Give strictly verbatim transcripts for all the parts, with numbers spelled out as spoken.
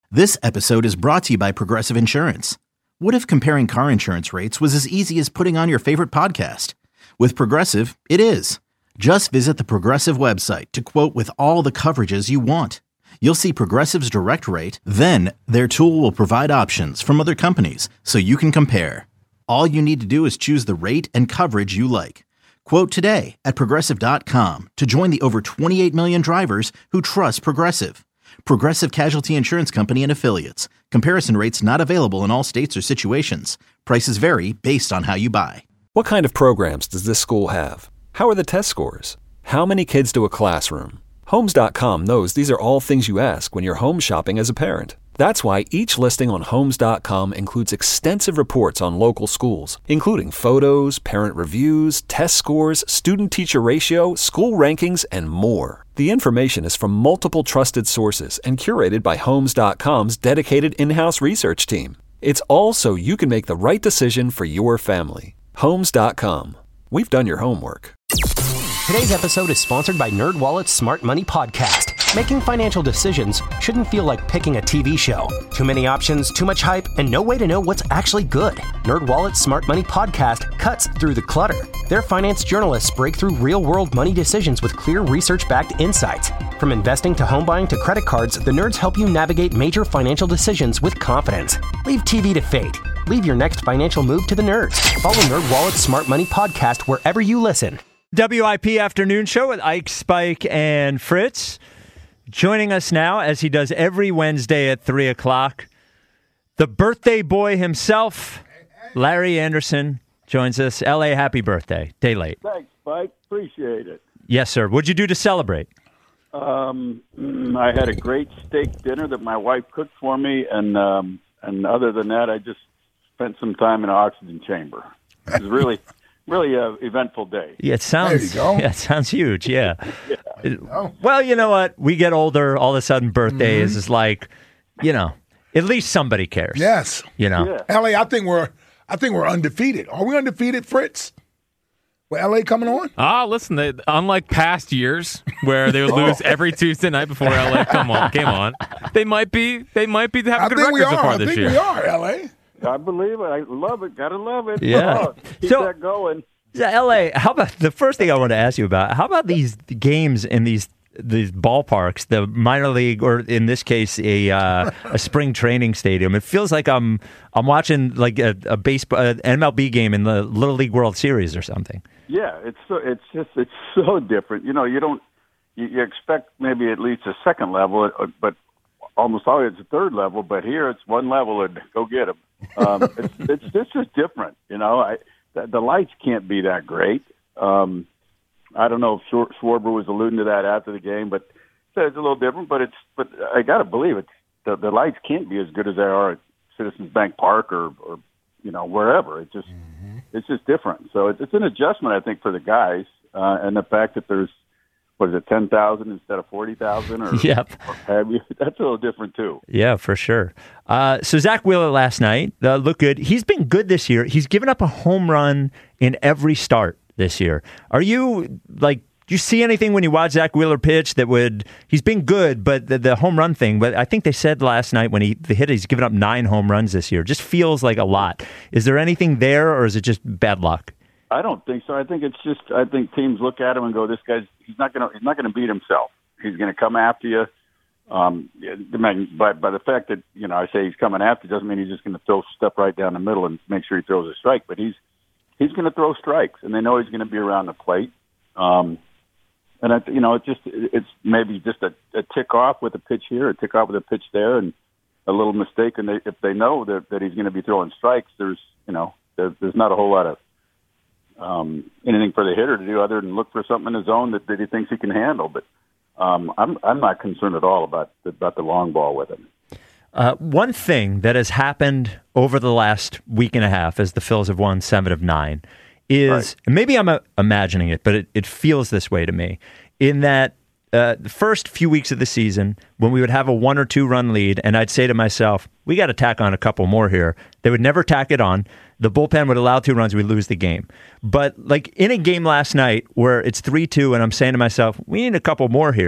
This episode is brought to you by Progressive Insurance. What if comparing car insurance rates was as easy as putting on your favorite podcast? With Progressive, it is. Just visit the Progressive website to quote with all the coverages you want. You'll see Progressive's direct rate, then their tool will provide options from other companies so you can compare. All you need to do is choose the rate and coverage you like. Quote today at progressive dot com to join the over twenty-eight million drivers who trust Progressive. Progressive Casualty Insurance Company and Affiliates. Comparison rates not available in all states or situations. Prices vary based on how you buy. What kind of programs does this school have? How are the test scores? How many kids do a classroom? Homes dot com knows these are all things you ask when you're home shopping as a parent. That's why each listing on Homes dot com includes extensive reports on local schools, including photos, parent reviews, test scores, student-teacher ratio, school rankings, and more. The information is from multiple trusted sources and curated by Homes dot com's dedicated in-house research team. It's all so you can make the right decision for your family. Homes dot com. We've done your homework. Today's episode is sponsored by NerdWallet's Smart Money Podcast. Making financial decisions shouldn't feel like picking a T V show. Too many options, too much hype, and no way to know what's actually good. NerdWallet's Smart Money Podcast cuts through the clutter. Their finance journalists break through real-world money decisions with clear research-backed insights. From investing to home buying to credit cards, the nerds help you navigate major financial decisions with confidence. Leave T V to fate. Leave your next financial move to the nerds. Follow NerdWallet's Smart Money Podcast wherever you listen. W I P Afternoon Show with Ike, Spike, and Fritz. Joining us now, as he does every Wednesday at three o'clock, the birthday boy himself, Larry Anderson, joins us. L A, happy birthday. Day late. Thanks, Spike. Appreciate it. Yes, sir. What'd you do to celebrate? Um, I had a great steak dinner that my wife cooked for me, and um, and other than that, I just spent some time in an oxygen chamber. It was really... Really a eventful day. Yeah, it sounds. There you go. Yeah, it sounds huge. Yeah. yeah. It, well, you know what? We get older. All of a sudden, birthdays mm-hmm. is like, you know, at least somebody cares. Yes. You know, yeah. L A. I think we're. I think we're undefeated. Are we undefeated, Fritz? With L A coming on? Ah, listen. They, unlike past years where they would lose every Tuesday night before L A come on, came on, they might be. They might be having I good think we records so are. far I this think year. we are, L A. I believe it. I love it. Gotta love it. Yeah. Oh, keep So- that going. Yeah, L A. How about the first thing I want to ask you about? How about these games in these these ballparks, the minor league, or in this case, a uh, a spring training stadium? It feels like I'm I'm watching like a, a baseball an M L B game in the Little League World Series or something. Yeah, it's so, it's just it's so different. You know, you don't you, you expect maybe at least a second level, but almost always it's a third level. But here it's one level and go get them. Um, it's, it's it's just different. You know, I. The, the lights can't be that great. Um, I don't know if Schwar- Schwarber was alluding to that after the game, but said it's a little different. But it's but I got to believe it. The, the lights can't be as good as they are at Citizens Bank Park or, or you know wherever. It just mm-hmm. it's just different. So it's, it's an adjustment, I think, for the guys, uh, and the fact that there's what is it, ten thousand instead of forty thousand, or yep. or have you, that's a little different too. Yeah, for sure. Uh, so Zach Wheeler last night uh, looked good. He's been good this year. He's given up a home run in every start this year. Are you like? Do you see anything when you watch Zach Wheeler pitch that would? He's been good, but the, the home run thing. But I think they said last night when he the hit, he's given up nine home runs this year. Just feels like a lot. Is there anything there, or is it just bad luck? I don't think so. I think it's just I think teams look at him and go, "This guy's he's not going to he's not going to beat himself. He's going to come after you." Um, by by the fact that you know I say he's coming after doesn't mean he's just going to throw stuff right down the middle and make sure he throws a strike. But he's he's going to throw strikes, and they know he's going to be around the plate. Um, and I, you know, it's just it's maybe just a, a tick off with a pitch here, a tick off with a pitch there, and a little mistake. And they, if they know that, that he's going to be throwing strikes, there's you know there, there's not a whole lot of um, anything for the hitter to do other than look for something in his zone that, that he thinks he can handle. But um, I'm I'm not concerned at all about the, about the long ball with him. Uh, one thing that has happened over the last week and a half as the Phils have won seven of nine is, right. and maybe I'm uh, imagining it, but it, it feels this way to me, in that uh, the first few weeks of the season, when we would have a one or two run lead, and I'd say to myself, we got to tack on a couple more here. They would never tack it on. The bullpen would allow two runs, we'd lose the game. But like in a game last night where it's three two, and I'm saying to myself, we need a couple more here.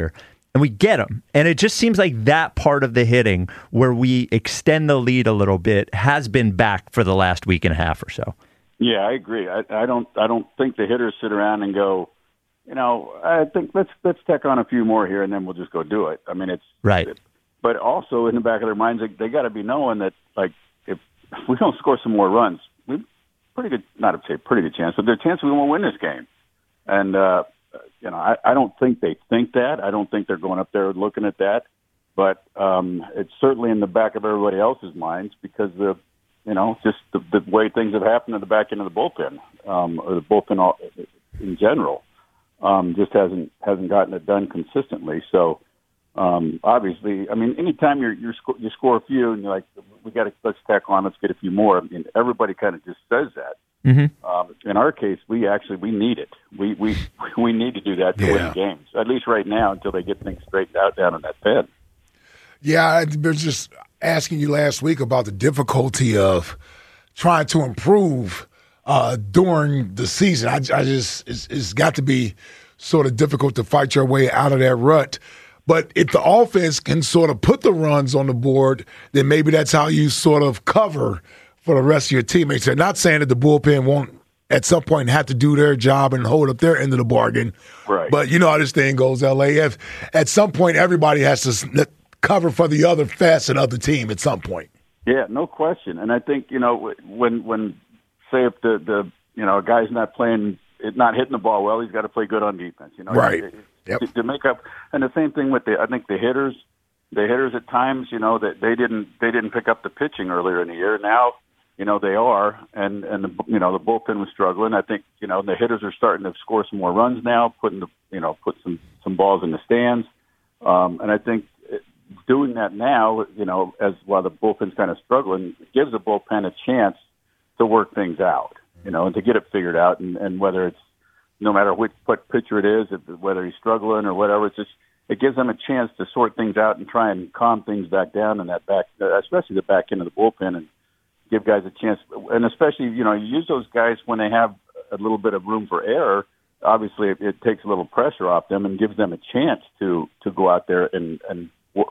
and we get them. And it just seems like that part of the hitting where we extend the lead a little bit has been back for the last week and a half or so. Yeah, I agree. I, I don't. I don't think the hitters sit around and go, you know, I think let's let's tack on a few more here and then we'll just go do it. I mean, it's right. It, but also in the back of their minds, they, they got to be knowing that, like, if we don't score some more runs, we've pretty good, not to say pretty good chance, but there's a chance we won't win this game. And uh, you know, I, I don't think they think that. I don't think they're going up there looking at that. But um, it's certainly in the back of everybody else's minds because the, you know, just the, the way things have happened at the back end of the bullpen, um, or the bullpen all, in general, um, just hasn't hasn't gotten it done consistently. So um, obviously, I mean, anytime you're, you're sco- you score a few and you're like, we got to let's tack on, let's get a few more. I mean, everybody kind of just says that. Mm-hmm. Um, in our case, we actually we need it. We we we need to do that to yeah. win games, at least right now until they get things straightened out down in that pen. Yeah, I was just asking you last week about the difficulty of trying to improve uh, during the season. I, I just it's, it's got to be sort of difficult to fight your way out of that rut. But if the offense can sort of put the runs on the board, then maybe that's how you sort of cover for the rest of your teammates. They're not saying that the bullpen won't at some point have to do their job and hold up their end of the bargain. Right. But you know how this thing goes, L A. If at some point everybody has to cover for the other facet of the team at some point. Yeah, no question. And I think, you know, when, when say if the, the you know, a guy's not playing, not hitting the ball well, he's got to play good on defense. You know, right. To, yep. to, to make up. And the same thing with the, I think the hitters, the hitters at times, you know, that they didn't, they didn't pick up the pitching earlier in the year. Now, you know, they are, and, and the, you know, the bullpen was struggling. I think, you know, the hitters are starting to score some more runs now, putting the, you know, put some, some balls in the stands. Um, and I think doing that now, you know, as while the bullpen's kind of struggling, gives the bullpen a chance to work things out, you know, and to get it figured out. And, and whether it's, no matter which what pitcher it is, if, whether he's struggling or whatever, it's just, it gives them a chance to sort things out and try and calm things back down in that back, especially the back end of the bullpen, and give guys a chance. And especially, you know, you use those guys when they have a little bit of room for error. Obviously, it, it takes a little pressure off them and gives them a chance to, to go out there and, and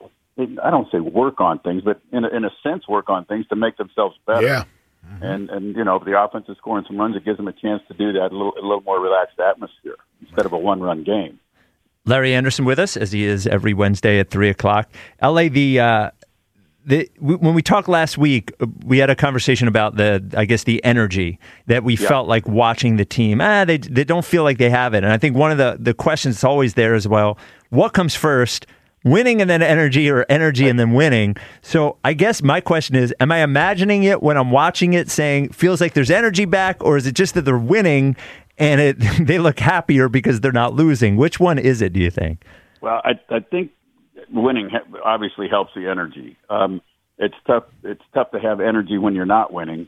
I don't say work on things, but in a, in a sense work on things to make themselves better. Yeah. Mm-hmm. And, and, you know, if the offense is scoring some runs, it gives them a chance to do that, a little, a little more relaxed atmosphere instead of a one-run game. Larry Anderson with us, as he is every Wednesday at three o'clock. L A, the... Uh, The, when we talked last week, we had a conversation about the, I guess, the energy that we yeah. felt like watching the team. Ah, they they don't feel like they have it. And I think one of the, the questions that's always there as well, what comes first, winning and then energy, or energy and then winning? So I guess my question is, am I imagining it when I'm watching it saying, feels like there's energy back, or is it just that they're winning and it they look happier because they're not losing? Which one is it, do you think? Well, I, I think winning obviously helps the energy. Um, it's tough. It's tough to have energy when you're not winning.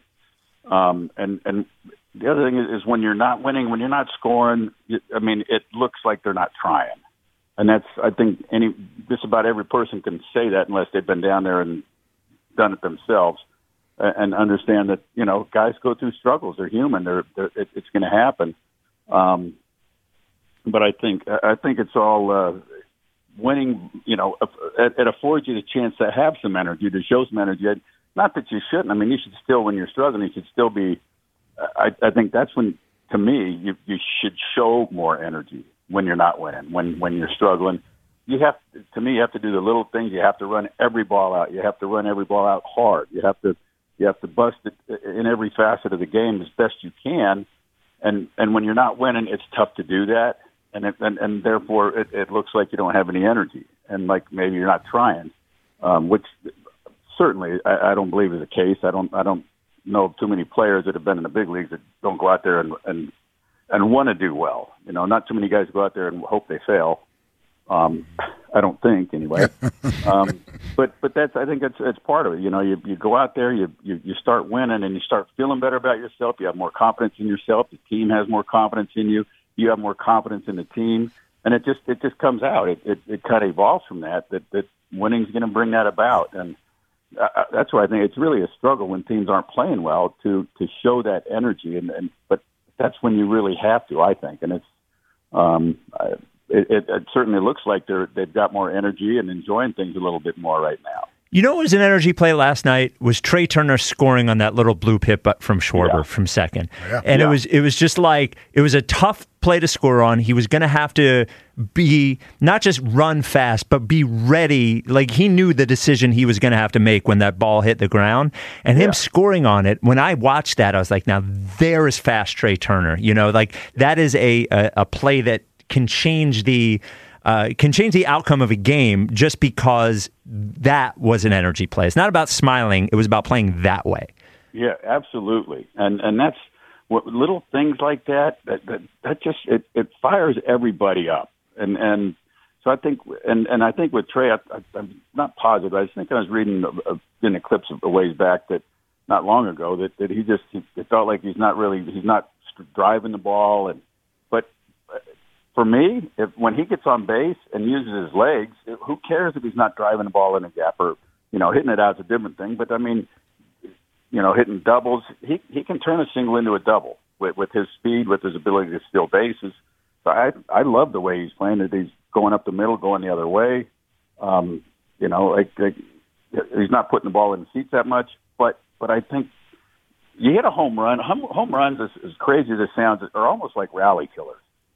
Um, and and the other thing is, is when you're not winning, when you're not scoring. I mean, it looks like they're not trying. And that's, I think, any just about every person can say that unless they've been down there and done it themselves, and understand that, you know, guys go through struggles. They're human. They're, they're it, it's going to happen. Um, but I think I think it's all. Uh, Winning, you know, it, it affords you the chance to have some energy, to show some energy. Not that you shouldn't. I mean, you should still, when you're struggling, you should still be. I, I think that's when, to me, you you should show more energy when you're not winning. When when you're struggling, you have to me, you have to do the little things. You have to run every ball out. You have to run every ball out hard. You have to you have to bust it in every facet of the game as best you can. And and when you're not winning, it's tough to do that. And, it, and and therefore, it, it looks like you don't have any energy, and like maybe you're not trying, um, which certainly I, I don't believe is the case. I don't I don't know of too many players that have been in the big leagues that don't go out there and and, and want to do well. You know, not too many guys go out there and hope they fail. Um, I don't think anyway. um, but but that's I think it's it's part of it. You know, you you go out there, you, you you start winning, and you start feeling better about yourself. You have more confidence in yourself. The team has more confidence in you. You have more confidence in the team, and it just it just comes out. It it, it kind of evolves from that. That that winning's going to bring that about, and uh, that's why I think it's really a struggle when teams aren't playing well to to show that energy. And, and but that's when you really have to, I think. And it's um, I, it, it, it certainly looks like they're they've got more energy and enjoying things a little bit more right now. You know what was an energy play last night was Trey Turner scoring on that little blue pip from Schwarber yeah. from second. Yeah. And yeah. it was it was just like, it was a tough play to score on. He was going to have to be, not just run fast, but be ready. Like, he knew the decision he was going to have to make when that ball hit the ground. And him yeah. scoring on it, when I watched that, I was like, now there is fast Trey Turner. You know, like, that is a, a, a play that can change the Uh, can change the outcome of a game just because that was an energy play. It's not about smiling. It was about playing that way. Yeah, absolutely. And and that's what little things like that, that, that, that just, it, it fires everybody up. And, and so I think, and, and I think with Trey, I, I, I'm not positive. I think I was reading a, a, in the clips of a ways back that not long ago that, that he just, he, it felt like he's not really, he's not driving the ball. And, but for me, if when he gets on base and uses his legs, who cares if he's not driving the ball in a gap or, you know, hitting it out is a different thing. But I mean, you know, hitting doubles, he he can turn a single into a double with, with his speed, with his ability to steal bases. So I I love the way he's playing it. He's going up the middle, going the other way. Um, you know, like, like he's not putting the ball in the seats that much. But but I think you hit a home run. Home, home runs, as, as crazy as it sounds, are almost like rally killers.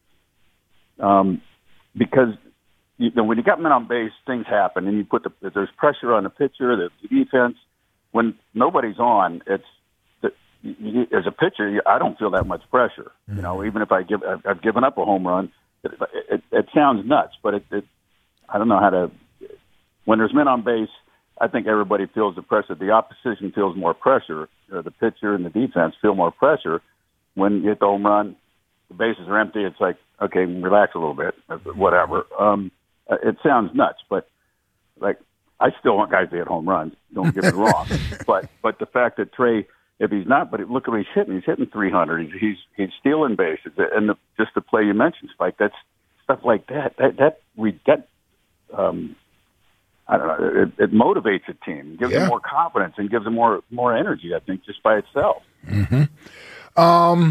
Um, because you know, when you got men on base, things happen, and you put the there's pressure on the pitcher, the, the defense. When nobody's on, it's the, you, as a pitcher, you, I don't feel that much pressure. Mm-hmm. You know, even if I give, I've, I've given up a home run. It, it, it sounds nuts, but it, it, I don't know how to. When there's men on base, I think everybody feels the pressure. The opposition feels more pressure. Or the pitcher and the defense feel more pressure. When you hit the home run, the bases are empty. It's like, okay, relax a little bit, whatever. Um, it sounds nuts, but like I still want guys to hit home runs. Don't get me wrong, but but the fact that Trey, if he's not, but look at what he's hitting. He's hitting three hundred. He's he's, he's stealing bases, and the, just the play you mentioned, Spike. That's stuff like that. That that we that um, I don't know. It, it motivates a team, gives yeah. them more confidence, and gives them more more energy. I think just by itself. Mm-hmm. Um.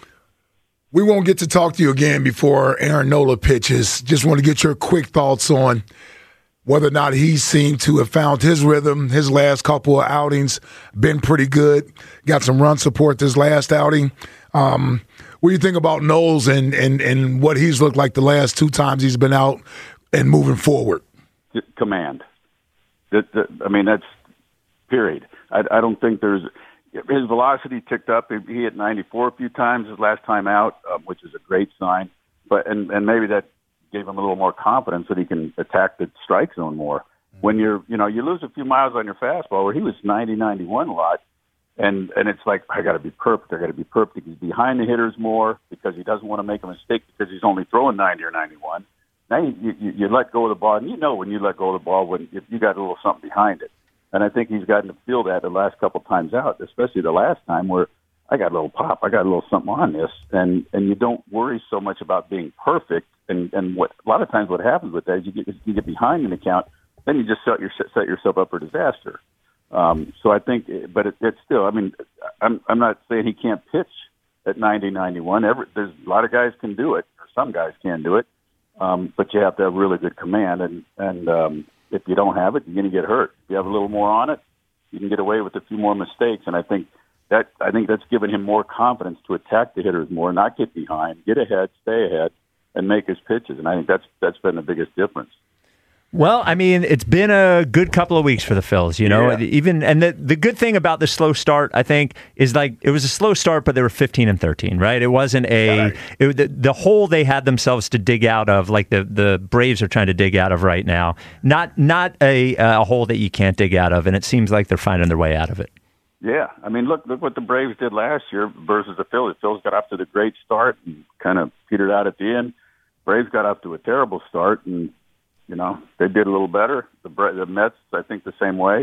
We won't get to talk to you again before Aaron Nola pitches. Just want to get your quick thoughts on whether or not he seemed to have found his rhythm. His last couple of outings been pretty good. Got some run support this last outing. Um, what do you think about Knowles and, and, and what he's looked like the last two times he's been out and moving forward? Command. The, the, I mean, that's period. I, I don't think there's – his velocity ticked up. He hit ninety-four a few times his last time out, uh, which is a great sign. But and, and maybe that gave him a little more confidence that he can attack the strike zone more. When you're, you know, you lose a few miles on your fastball, where he was ninety, ninety-one a lot, and and it's like, I got to be perfect. I got to be perfect. He's behind the hitters more because he doesn't want to make a mistake because he's only throwing ninety or ninety-one. Now you, you, you let go of the ball, and you know when you let go of the ball when if you got a little something behind it. And I think he's gotten to feel that the last couple times out, especially the last time where I got a little pop, I got a little something on this, and and you don't worry so much about being perfect. And and what a lot of times what happens with that is you get you get behind in the count, then you just set your set yourself up for disaster. Um, so I think, but it, it's still, I mean, I'm I'm not saying he can't pitch at ninety, ninety-one. Every, there's a lot of guys can do it, or some guys can do it, um, but you have to have really good command and and. Um, If you don't have it, you're going to get hurt. If you have a little more on it, you can get away with a few more mistakes. And I think that I think that's given him more confidence to attack the hitters more, not get behind, get ahead, stay ahead, and make his pitches. And I think that's that's been the biggest difference. Well, I mean, it's been a good couple of weeks for the Phils, you know. Yeah. Even and the the good thing about the slow start, I think, is like it was a slow start, but they were fifteen and thirteen, right? It wasn't a it, the, the hole they had themselves to dig out of, like the, the Braves are trying to dig out of right now. Not not a a hole that you can't dig out of, and it seems like they're finding their way out of it. Yeah, I mean, look look what the Braves did last year versus the Phillies. The Phillies got off to the great start and kind of petered out at the end. Braves got off to a terrible start and. You know, they did a little better. The the Mets, I think, the same way.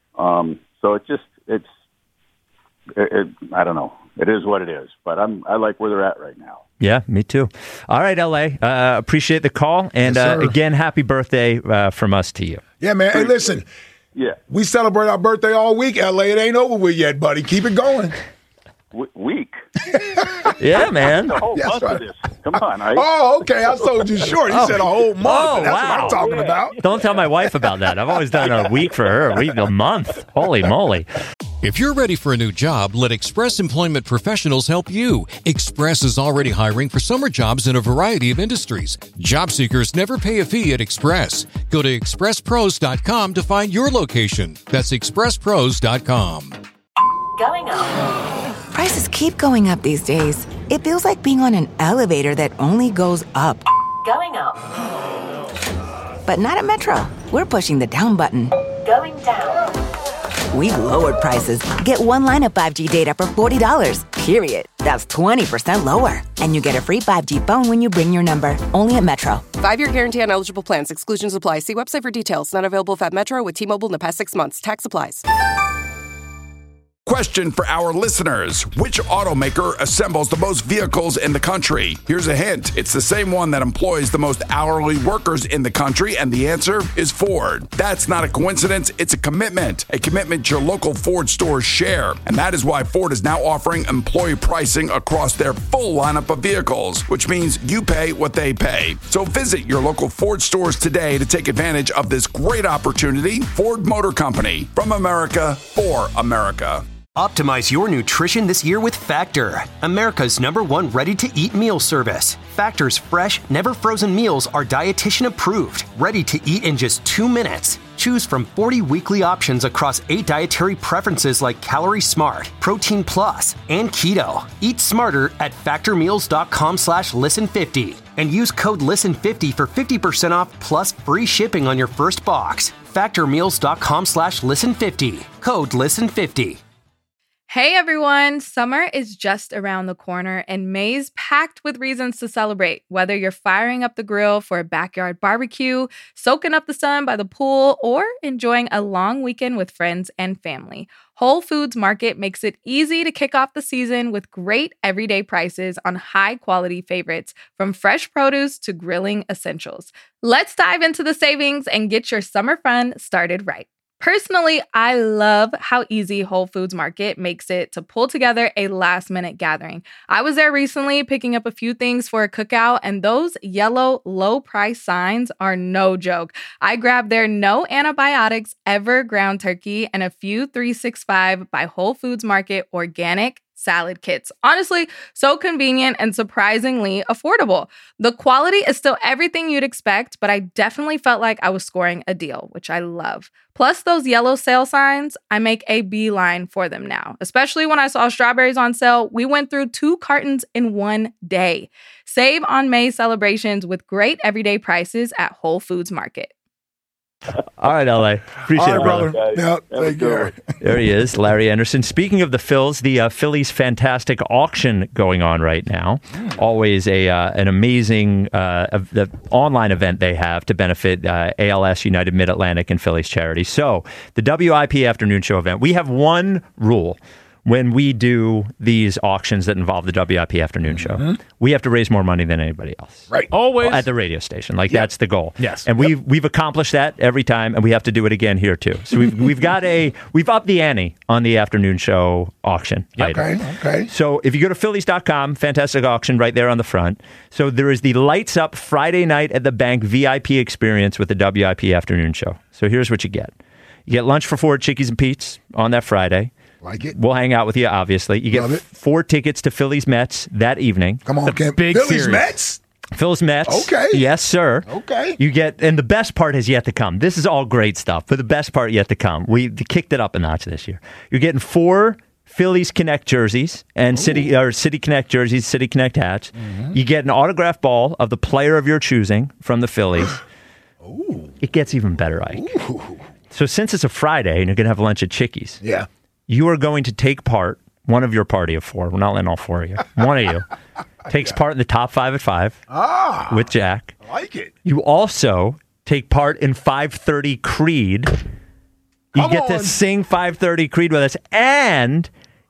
Um, so it just, it's, it, it, I don't know. It is what it is. But I'm, I like where they're at right now. Yeah, me too. All right, L A. Uh, appreciate the call. And yes, uh, again, happy birthday uh, from us to you. Yeah, man. Hey, listen. Yeah. We celebrate our birthday all week, L A. It ain't over with yet, buddy. Keep it going. W- week. Yeah, man. The whole Yes, month right. of this. Come on. I, Oh, okay. I sold you short. He Oh. said a whole month. Oh, That's wow. what I'm talking Yeah. about. Don't tell my wife about that. I've always done a week for her, a week, a month. Holy moly. If you're ready for a new job, let Express Employment Professionals help you. Express is already hiring for summer jobs in a variety of industries. Job seekers never pay a fee at Express. Go to express pros dot com to find your location. That's express pros dot com. Going up. Prices keep going up these days. It feels like being on an elevator that only goes up. Going up. But not at Metro. We're pushing the down button. Going down. We've lowered prices. Get one line of five G data for forty dollars, period. That's twenty percent lower. And you get a free five G phone when you bring your number. Only at Metro. Five-year guarantee on eligible plans. Exclusions apply. See website for details. Not available at Metro with T-Mobile in the past six months. Tax applies. Question for our listeners. Which automaker assembles the most vehicles in the country? Here's a hint. It's the same one that employs the most hourly workers in the country, and the answer is Ford. That's not a coincidence. It's a commitment. A commitment your local Ford stores share. And that is why Ford is now offering employee pricing across their full lineup of vehicles, which means you pay what they pay. So visit your local Ford stores today to take advantage of this great opportunity. Ford Motor Company. From America, for America. Optimize your nutrition this year with Factor, America's number one ready-to-eat meal service. Factor's fresh, never-frozen meals are dietitian approved, ready to eat in just two minutes. Choose from forty weekly options across eight dietary preferences like Calorie Smart, Protein Plus, and Keto. Eat smarter at factormeals.com slash listen50 and use code listen fifty for fifty percent off plus free shipping on your first box. Factormeals.com slash listen50. Code listen fifty. Hey everyone, summer is just around the corner and May's packed with reasons to celebrate. Whether you're firing up the grill for a backyard barbecue, soaking up the sun by the pool, or enjoying a long weekend with friends and family, Whole Foods Market makes it easy to kick off the season with great everyday prices on high-quality favorites, from fresh produce to grilling essentials. Let's dive into the savings and get your summer fun started right. Personally, I love how easy Whole Foods Market makes it to pull together a last-minute gathering. I was there recently picking up a few things for a cookout, and those yellow low-price signs are no joke. I grabbed their no antibiotics ever ground turkey and a few three sixty-five by Whole Foods Market organic salad kits. Honestly, so convenient and surprisingly affordable. The quality is still everything you'd expect, but I definitely felt like I was scoring a deal, which I love. Plus those yellow sale signs, I make a beeline for them now. Especially when I saw strawberries on sale, we went through two cartons in one day. Save on May celebrations with great everyday prices at Whole Foods Market. All right, L A. Appreciate All right, it, brother. brother. Yeah, thank you. There he is, Larry Anderson. Speaking of the Phils, the uh, Phillies Fantastic Auction going on right now. Mm. Always a uh, an amazing uh, uh, the online event they have to benefit uh, A L S, United Mid-Atlantic, and Phillies Charity. So the W I P Afternoon Show event, we have one rule. When we do these auctions that involve the W I P Afternoon Show, mm-hmm. we have to raise more money than anybody else. Right. Always. At the radio station. Like, yep. that's the goal. Yes. And yep. we've we've accomplished that every time, and we have to do it again here, too. So we've we've got a, we've upped the ante on the Afternoon Show auction yep. item. Okay, okay. So if you go to Phillies dot com, fantastic auction right there on the front. So there is the Lights Up Friday Night at the Bank V I P experience with the W I P Afternoon Show. So here's what you get. You get lunch for four at Chickies and Pete's on that Friday. Like it. We'll hang out with you, obviously. You get Love it. four tickets to Phillies Mets that evening. Come on, Kim. big Phillies series. Mets? Phillies Mets. Okay. Yes, sir. Okay. You get, and the best part has yet to come. This is all great stuff, but the best part yet to come. We kicked it up a notch this year. You're getting four Phillies Connect jerseys and Ooh. City or City Connect jerseys, City Connect hats. Mm-hmm. You get an autographed ball of the player of your choosing from the Phillies. Ooh. It gets even better, Ike. Ooh. So since it's a Friday and you're going to have lunch at Chickies, yeah, you are going to take part, one of your party of four, we're not letting all four of you, one of you takes yeah. part in the top five at five ah, with Jack. I like it. You also take part in five thirty Creed. You Come get on. to sing five thirty Creed with us, and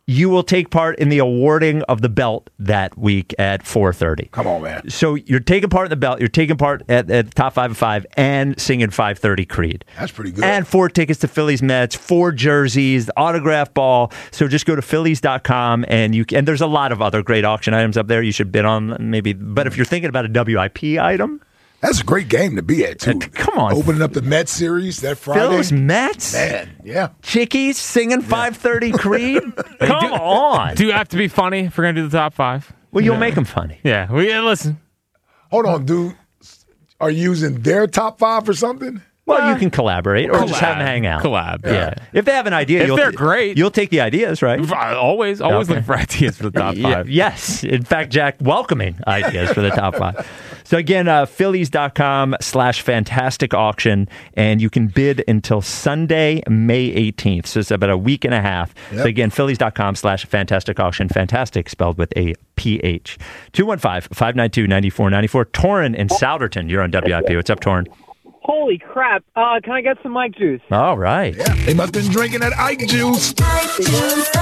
you will take part in the awarding of the belt that week at four thirty. Come on, man. So you're taking part in the belt. You're taking part at, at the top five of five and singing five thirty Creed. That's pretty good. And four tickets to Phillies Mets, four jerseys, the autograph ball. So just go to Phillies dot com and you and there's a lot of other great auction items up there you should bid on maybe. But if you're thinking about a W I P item, that's a great game to be at, too. Uh, come on. Opening up the Mets series that Friday. Phillies Mets? Man, yeah. Chickies singing five thirty Creed? Come do, on. Do you have to be funny if we're going to do the top five? Well, you'll yeah. make them funny. Yeah. Well, yeah, listen. Hold on, dude. Are you using their top five or something? Well, you can collaborate or collab. just have them hang out. Collab. Yeah. yeah. If they have an idea, if you'll they're t- great, you'll take the ideas, right? Always, always okay. look for ideas for the top five. Yeah, yes. In fact, Jack, welcoming ideas for the top five. So again, uh, Phillies dot com slash fantastic auction, and you can bid until Sunday, May eighteenth. So it's about a week and a half. Yep. So again, Phillies dot com slash fantastic auction. Fantastic spelled with a P H. two one five, five nine two, nine four nine four. Torrin in Souderton, you're on W I P. What's up, Torrin? Holy crap. Uh, can I get some Mike juice? All right. Yeah, they must have been drinking that Ike juice. Ike juice,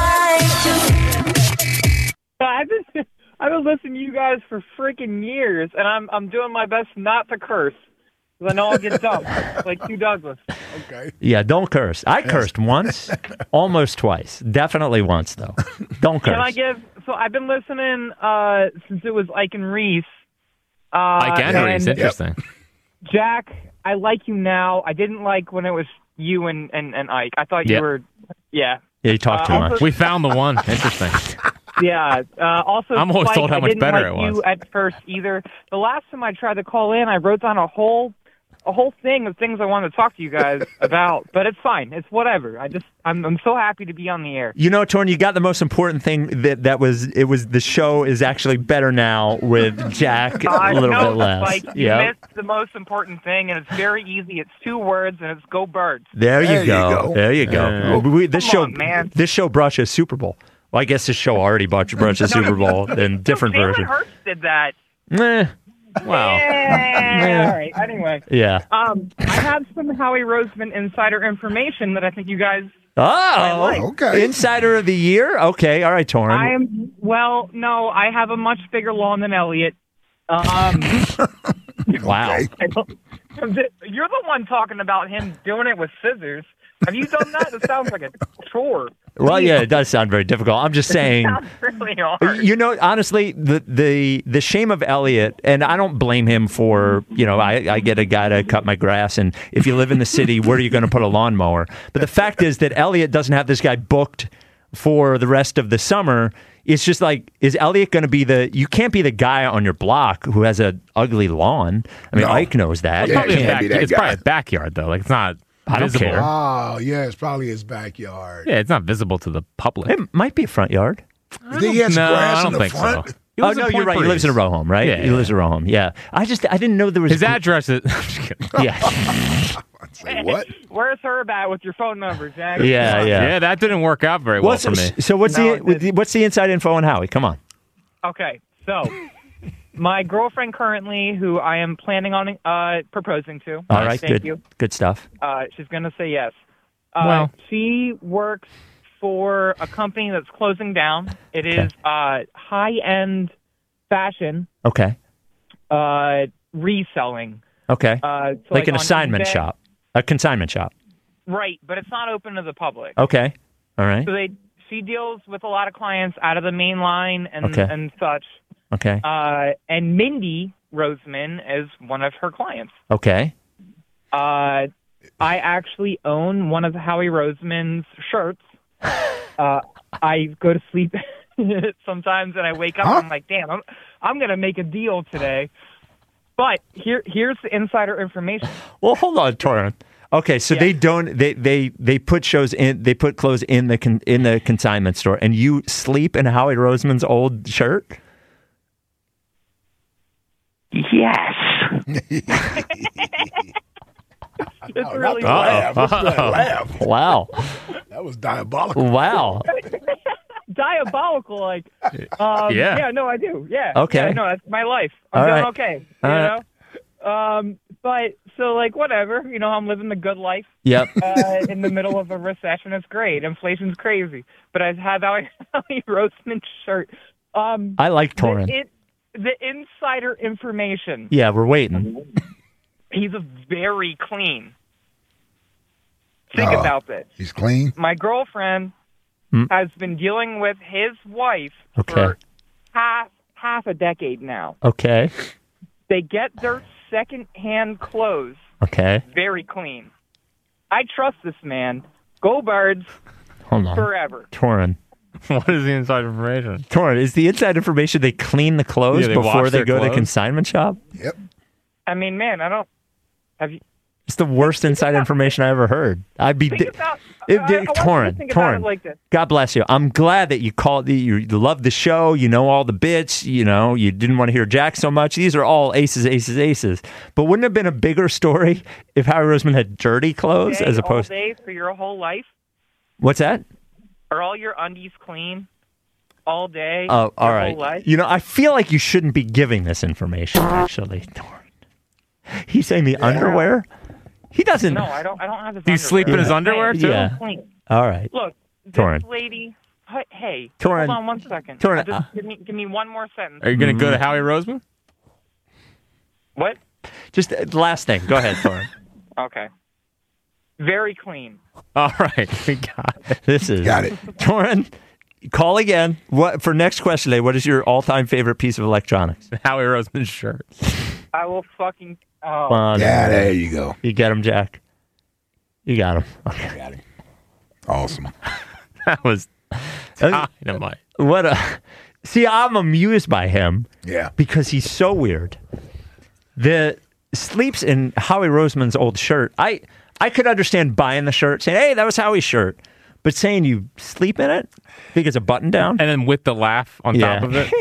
Ike juice. I've been, I've been listening to you guys for freaking years, and I'm I'm doing my best not to curse, because I know I'll get dumped, like Hugh Douglas. Okay. Yeah, don't curse. I yes. cursed once, almost twice. Definitely once, though. Don't curse. Can I give, so I've been listening uh, since it was Ike and Reese. Uh, Ike and, and Reese, interesting. Yep. Jack, I like you now. I didn't like when it was you and, and, and Ike. I thought you yep. were, yeah. Yeah, you talk too uh, much. Also, we found the one. Interesting. Yeah. Uh, also, I'm always Spike, told how much I didn't better like it was. You at first either. The last time I tried to call in, I wrote down a whole, a whole thing of things I wanted to talk to you guys about. But it's fine. It's whatever. I just, I'm, I'm so happy to be on the air. You know, Torn, you got the most important thing that that was. It was the show is actually better now with Jack a uh, little no, bit less. Like, you yep. missed the most important thing, and it's very easy. It's two words, and it's go Birds. There you, there go. you go. There you go. Uh, we, this Come show, on, man. this show brought you a Super Bowl. Well, I guess this show already brought you, brought you a Super Bowl in different no, versions. Hurts did that. Meh. Wow. Yeah. All right. Anyway. Yeah. Um, I have some Howie Roseman insider information that I think you guys. Oh, like. okay. Insider of the year. Okay. All right, Torrin. I am. Well, no, I have a much bigger lawn than Elliot. Um, wow. You're the one talking about him doing it with scissors. Have you done that? It sounds like a chore. Well, yeah, it does sound very difficult. I'm just saying. It sounds really hard. You know, honestly, the the the shame of Elliot, and I don't blame him for, you know, I, I get a guy to cut my grass, and if you live in the city, where are you going to put a lawnmower? But the fact is that Elliot doesn't have this guy booked for the rest of the summer. It's just like, is Elliot going to be the, you can't be the guy on your block who has an ugly lawn. I mean, No. Ike knows that. It's, probably, Yeah, a can't back, be that it's guy. probably a backyard, though. Like, it's not I don't visible. care. Oh, yeah, it's probably his backyard. Yeah, it's not visible to the public. It might be a front yard. You think he has no, grass I don't in the think front? so. He Oh, lives in no, you're Point right. He lives in a Breeze. row home, right? Yeah, He lives in a row home. Yeah. I just, I didn't know there was. His address is. I'm just kidding. Yeah. Say what? Where's Herb at with your phone number, Jack? Yeah, yeah. Yeah, that didn't work out very well What's, for me. so what's No, the it with the what's the inside info on Howie? Come on. Okay, so my girlfriend currently, who I am planning on uh, proposing to. All right, thank good, you. good stuff. Uh, she's going to say yes. Uh, Well. she works for a company that's closing down. It Okay. is uh, high-end fashion Okay, uh, reselling. okay, Uh, so like an on assignment eBay- shop, a consignment shop. Right, but it's not open to the public. Okay, all right, So they, she deals with a lot of clients out of the main line and, Okay. and such. okay, Uh, and Mindy Roseman is one of her clients. okay. Uh, I actually own one of Howie Roseman's shirts. Uh, I go to sleep sometimes, and I wake up Huh? and I'm like, damn, I'm, I'm going to make a deal today. But here, here's the insider information. Well, hold on, Torrin. Okay, so Yeah. they don't they, they they put shows in they put clothes in the con, in the consignment store, and you sleep in Howie Roseman's old shirt. Yes. It's No, really not the laugh. What's that Uh-oh. laugh? Wow, That was diabolical. wow. diabolical. Like, um, Yeah. yeah, no, I do. Yeah. Okay. Yeah, no, that's my life. I'm All doing right. okay. All you right. know. Um, but So, like, whatever. You know, I'm living the good life. Yep. Uh, in the middle of a recession. It's great. Inflation's crazy. But I have Howie, Howie Roseman shirt. Um, I like Torin. The, it, the insider information. Yeah, we're waiting. He's a very clean. Think Uh, about this. He's clean. My girlfriend Hmm. has been dealing with his wife Okay. for half half a decade now. Okay. They get their second-hand clothes Okay. very clean. I trust this man. Go Birds Hold on. forever. Torin. What is the inside information? Torin, is the inside information they clean the clothes Yeah, they before wash they their go to the clothes? consignment shop? Yep. I mean, man, I don't. Have you? It's the worst inside information I ever heard. I'd be Think di- about- it, I- I di- want you to Torin. think about it Torin. like this. God bless you. I'm glad that you called. You you love the show. You know all the bits. You know you didn't want to hear Jack so much. These are all aces, aces, aces. But wouldn't it have been a bigger story if Howie Roseman had dirty clothes Day, as opposed? all day for your whole life? What's that? Are all your undies clean all day? Oh, all your right. Whole life? You know, I feel like you shouldn't be giving this information. Actually, Torin. He's saying the underwear. He doesn't. No, I don't. I don't have his. Do you sleep in his underwear, too? Yeah. Clean. All right. Look, this Torin. lady. Hey, hey, Torin. hold on one second. Torin, Just uh, give me, give me one more sentence. Are you going to Mm-hmm. go to Howie Roseman? What? Just uh, the last thing. Go ahead, Torin. Okay. Very clean. All right. We got it. This is Got it. Torin. Call again. What for next question day? What is your all-time favorite piece of electronics? Howie Roseman's shirt. I will fucking. Oh. Fun. Yeah, there you go. You get him, Jack. You got him. Okay. Got it. Awesome. That was dynamite. What a see. I'm amused by him. Yeah. Because he's so weird. The sleeps in Howie Roseman's old shirt. I I could understand buying the shirt, saying, "Hey, that was Howie's shirt," but saying you sleep in it, think it's a button down, and then with the laugh on Yeah. top of it.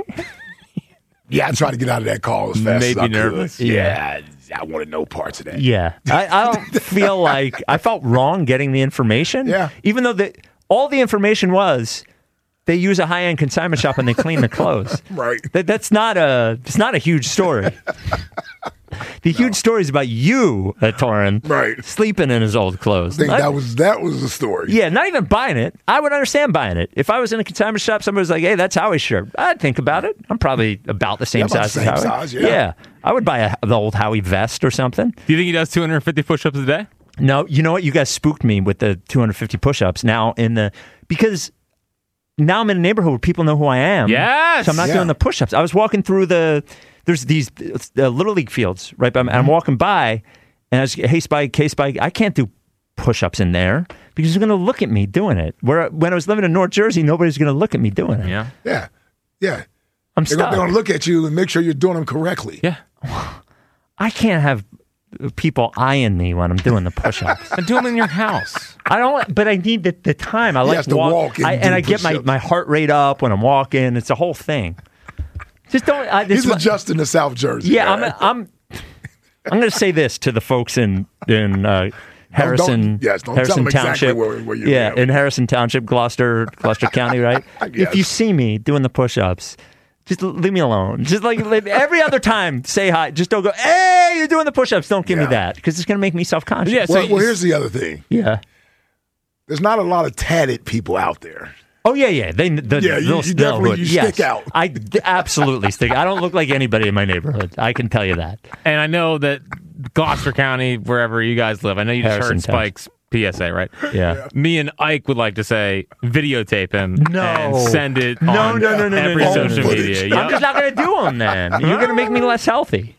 Yeah, I tried to get out of that call as fast Made as I me nervous. could. Yeah, I, I wanted no parts of that. Yeah, I, I don't feel like I felt wrong getting the information. Yeah. Even though the all the information was they use a high end consignment shop and they clean the clothes. Right. That that's not a it's not a huge story. The huge story is about you, uh, Torin, Right. sleeping in his old clothes. I think I- that was that was the story. yeah, not even buying it. I would understand buying it. If I was in a consignment shop, somebody was like, "Hey, that's Howie's shirt." I'd think about it. I'm probably about the same Yeah, about size the as same Howie. size, yeah. I would buy a, the old Howie vest or something. Do you think he does two hundred fifty push-ups a day? No, you know what? You guys spooked me with the two hundred fifty push-ups. Now in the because now I'm in a neighborhood where people know who I am. Yes! So I'm not Yeah. doing the push-ups. I was walking through the there's these uh, little league fields right by me. And I'm walking by, and I was hey Spike, hey Spike. I can't do push-ups in there because they're going to look at me doing it. Where when I was living in North Jersey, nobody's going to look at me doing it. Yeah. Yeah. Yeah. I'm They're stuck. going to look at you and make sure you're doing them correctly. Yeah. I can't have people eyeing me when I'm doing the push-ups. And do them in your house. I don't, but I need the, the time. I He like has to walk and I, do and I get my, push-ups. my heart rate up when I'm walking. It's a whole thing. Just don't. I, this He's is what- adjusting to South Jersey. yeah, I'm. I'm. I'm going to say this to the folks in in uh, Harrison, yes, don't tell Harrison them exactly Township. where- where you yeah, live. in Harrison Township, Gloucester, Gloucester County, right? guess. If you see me doing the push-ups, just l- leave me alone. Just like leave- every other time, say hi. Just don't go, hey, you're doing the push-ups. Don't give me Yeah. that because it's going to make me self-conscious. Yeah, so Well, you- well, here's the other thing. yeah. There's not a lot of tatted people out there. Oh yeah, yeah. They, the, Yeah, you- they'll you still definitely- would. you yes. stick out. I d- absolutely stick. I don't look like anybody in my neighborhood. I can tell you that. And I know that Gloucester County, wherever you guys live, I know you just Harrison heard Spike's P S A, right? Yeah. Me and Ike would like to say videotape him No. and send it No, on no, no, no, every no, no, social no, no. media. I'm Yep. just not going to do them then. You're going to make me less healthy.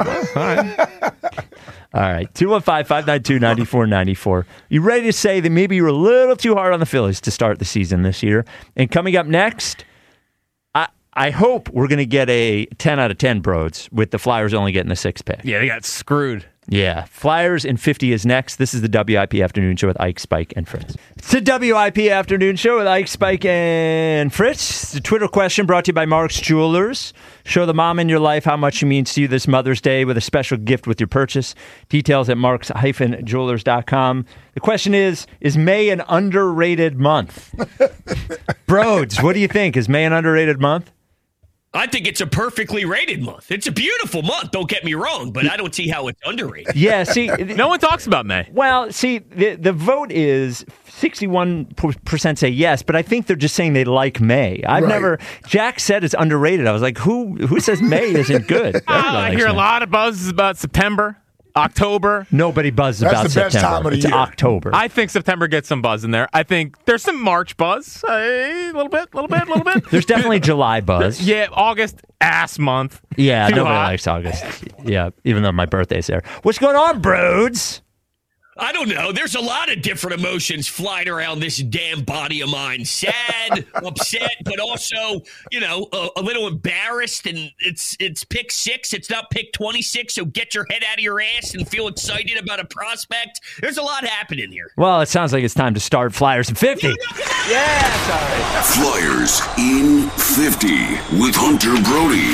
All right. two one five, five nine two, nine four nine four. You ready to say that maybe you were a little too hard on the Phillies to start the season this year? And coming up next, I I hope we're going to get a ten out of ten, Broads, with the Flyers only getting the six pick. Yeah, they got screwed. Yeah. Flyers in fifty is next. This is the W I P Afternoon Show with Ike, Spike, and Fritz. It's the W I P Afternoon Show with Ike, Spike, and Fritz. It's a Twitter question brought to you by Mark's Jewelers. Show the mom in your life how much she means to you this Mother's Day with a special gift with your purchase. Details at marks dash jewelers dot com. The question is, is May an underrated month? Broads, what do you think? Is May an underrated month? I think it's a perfectly rated month. It's a beautiful month, don't get me wrong, but I don't see how it's underrated. Yeah, see, no one talks about May. Well, see, the the vote is sixty-one percent say yes, but I think they're just saying they like May. I've Right. never. Jack said it's underrated. I was like, who who says May isn't good? Oh, I hear a lot of buzzes about September, October. Nobody buzzes That's about the best September. time of the it's year. October. I think September gets some buzz in there. I think there's some March buzz. A little bit, little bit, little bit. There's definitely July buzz. Yeah, August, ass month. Yeah, Too nobody hot. likes August. Yeah, even though my birthday's there. What's going on, broads? I don't know. There's a lot of different emotions flying around this damn body of mine. Sad, upset, but also, you know, a, a little embarrassed. And it's it's pick six. It's not pick twenty-six. So get your head out of your ass and feel excited about a prospect. There's a lot happening here. Well, it sounds like it's time to start Flyers in fifty. Yeah, sorry. Flyers in fifty with Hunter Brody.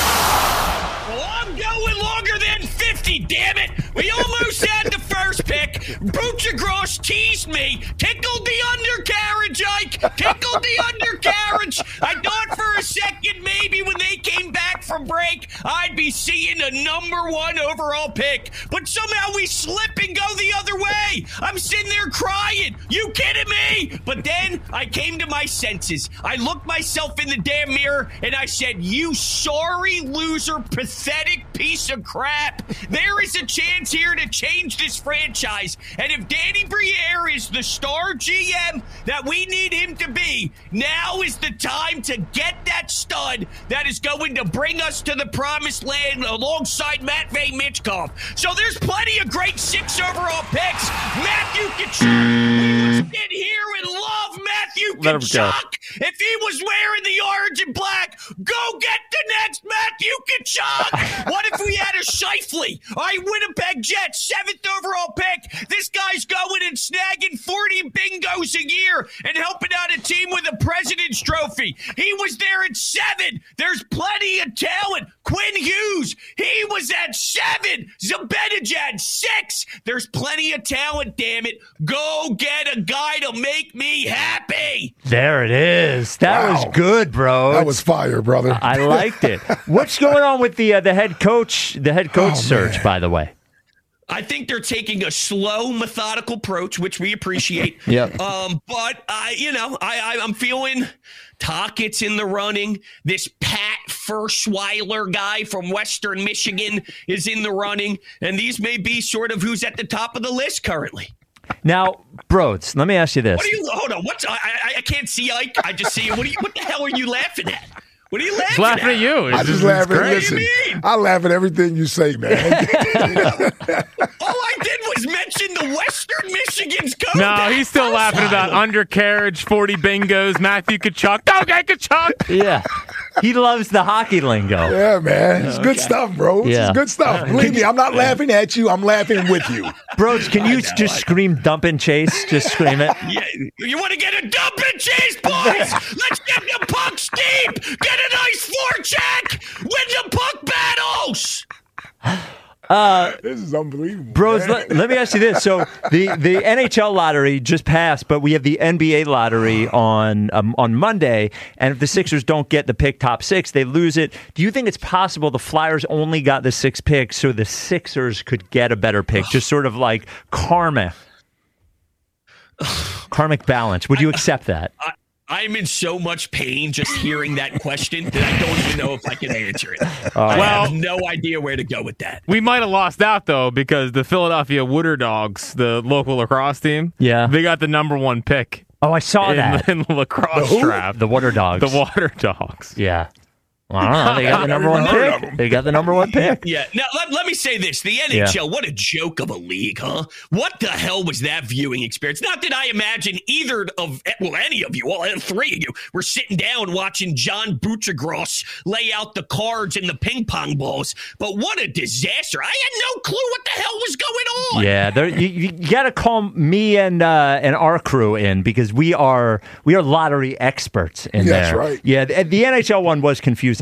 Well, I'm going longer than fifty, damn it. We almost had the first pick. Butchergross teased me. Tickled the undercarriage, Ike. Tickled the undercarriage. I thought for a second maybe when they came back from break, I'd be seeing a number one overall pick. But somehow we slip and go the other way. I'm sitting there crying. You kidding me? But then I came to my senses. I looked myself in the damn mirror and I said, you sorry loser, pathetic piece of crap. There is a chance here to change this franchise. And if Danny Briere is the star G M that we need him to be, now is the time to get that stud that is going to bring us to the promised land alongside Matvey Michkov. So there's plenty of great six overall picks. Matthew Tkachuk, we must get here and love Matthew Let him go. Tkachuk. If he was wearing the orange and black, go get the next Matthew Tkachuk. What if we had a Scheifele? All right, Winnipeg Jets, seventh overall pick. This guy's going and snagging forty bingos a year and helping out a team with a President's Trophy. He was there at seven. There's plenty of talent. Quinn Hughes, he was at seven. Zibanejad, six. There's plenty of talent, damn it. Go get a guy to make me happy. There it is. That Wow. was good, bro. That was fire, brother. I liked it. What's going on with the uh, the head coach? The head coach Oh, search, man. by the way. I think they're taking a slow, methodical approach, which we appreciate. Yep. Um, but I, you know, I, I I'm feeling Tockett's in the running. This Pat Ferschweiler guy from Western Michigan is in the running, and these may be sort of who's at the top of the list currently. Now, Broads, let me ask you this. What are you? Hold on. What's I? I, I can't see Ike. I just see you. What are you? What the hell are you laughing at? What are you laughing He's laughing at you. I It's just it's laugh at great. listen. What do you mean? I laugh at everything you say, man. All I did was mention the Western Michigan's code. No, he's still laughing about undercarriage, forty bingos, Matthew Tkachuk. Go get Tkachuk. Yeah. He loves the hockey lingo. Yeah, man. It's good Okay. stuff, bro. Yeah. It's good stuff. Believe me, I'm not laughing at you. I'm laughing with you. Broads, can you just scream dump and chase? Just scream it. Yeah, you want to get a dump and chase, boys? Let's get the pucks deep. Get a nice forecheck. Win the puck battles. Uh, This is unbelievable. Bros, man. let, let me ask you this. So the, the N H L lottery just passed, but we have the N B A lottery on um, on Monday. And if the Sixers don't get the pick top six, they lose it. Do you think it's possible the Flyers only got the six picks so the Sixers could get a better pick? Just sort of like karma. Karmic balance. Would you accept that? I, I'm in so much pain just hearing that question that I don't even know if I can answer it. I Well- have no idea where to go with that. We might have lost out, though, because the Philadelphia Wooder Dogs, the local lacrosse team, Yeah. they got the number one pick Oh, I saw in, that. in the lacrosse The who? draft. The Water Dogs. The Water Dogs. Yeah. Well, I don't know. They got the number one Heard of pick. them. They got the number one pick. Yeah. Now, let, let me say this. The N H L, what a joke of a league, huh? What the hell was that viewing experience? Not that I imagine either of, well, any of you, all three of you, were sitting down watching John Butchergross lay out the cards and the ping pong balls. But what a disaster. I had no clue what the hell was going on. Yeah, there, you, you got to call me and uh, and our crew in because we are we are lottery experts in That's there. right. Yeah, the, the N H L one was confusing.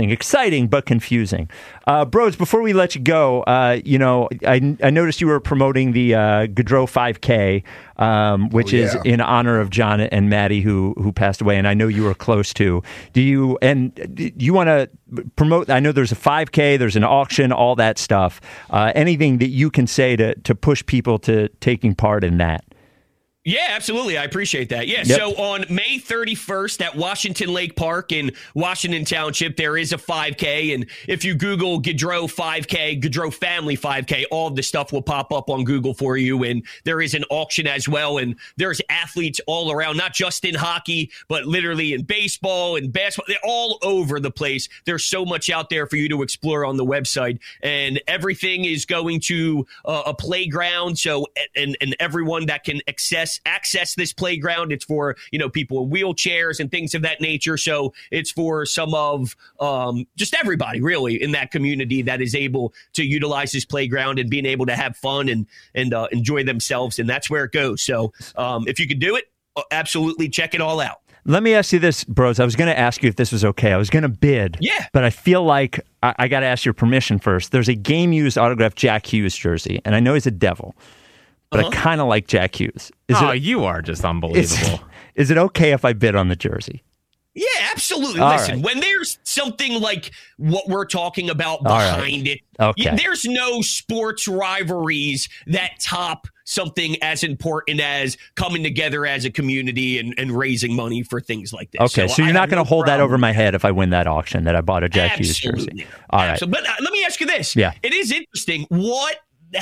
confusing, exciting but confusing. Uh, Bros, before we let you go, uh, you know, I, I noticed you were promoting the uh, Gaudreau five K, um, which Oh, is yeah. in honor of John and Maddie who who passed away, and I know you were close to. Do you and do you want to promote? I know there's a five K, there's an auction, all that stuff. Uh, anything that you can say to to push people to taking part in that? Yeah, absolutely. I appreciate that. Yeah. Yep. So on May thirty-first at Washington Lake Park in Washington Township, there is a five K. And if you Google Gaudreau five K, Gaudreau Family five K, all of the stuff will pop up on Google for you. And there is an auction as well. And there's athletes all around, not just in hockey, but literally in baseball and basketball. They're all over the place. There's so much out there for you to explore on the website. And everything is going to uh, a playground. So, and, and everyone that can access access this playground. It's for, you know, people in wheelchairs and things of that nature. So it's for some of um, just everybody really in that community that is able to utilize this playground and being able to have fun and and uh, enjoy themselves. And that's where it goes. So um, if you can do it, absolutely check it all out. Let me ask you this, Bros. I was going to ask you if this was okay. I was going to bid. Yeah. But I feel like I, I got to ask your permission first. There's a game-used autographed Jack Hughes jersey, and I know he's a devil. But uh-huh. I kind of like Jack Hughes. Is oh, it, you are just unbelievable. Is, is it okay if I bid on the jersey? Yeah, absolutely. All Listen, right. when there's something like what we're talking about All right. behind it, Okay. y- there's no sports rivalries that top something as important as coming together as a community and, and raising money for things like this. Okay, so, I you're not have going to no hold that problem. over my head if I win that auction that I bought a Jack Hughes Absolutely. jersey. All right. Absolutely. But uh, let me ask you this. Yeah. It is interesting. What,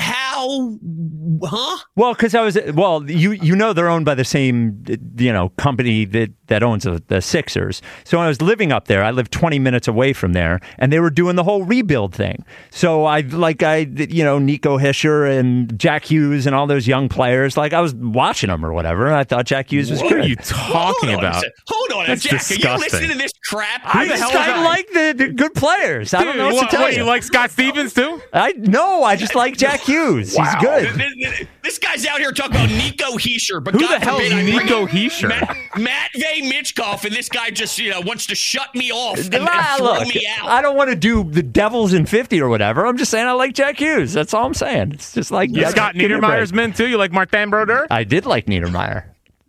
how, huh? Well, because I was well, you you know they're owned by the same you know company that, that owns the, the Sixers. So when I was living up there, I lived twenty minutes away from there, and they were doing the whole rebuild thing. So I like I you know Nico Hischier and Jack Hughes and all those young players. Like I was watching them or whatever, and I thought Jack Hughes was What good. are you talking Hold on a about? sec- Hold on, That's Jack. Are disgusting. you listening to this crap? I Who the just hell is kind of that? like the, the good players. I don't know what, what, to tell what, you. you like Scott Stevens too? I no, I just like Jack Hughes. Wow. He's good. Th- th- th- This guy's out here talking about Nico Hischier, but Who God the hell forbid is I bring Nico up Hischier? Matt, Matvey Mitchkov, and this guy just you know wants to shut me off and, and Ah, throw look, me out. I don't want to do the Devils in fifty or whatever. I'm just saying I like Jack Hughes. That's all I'm saying. It's just like You yeah, Scott give me a break. Niedermayer's men too? You like Martin Brodeur? I did like Niedermeyer.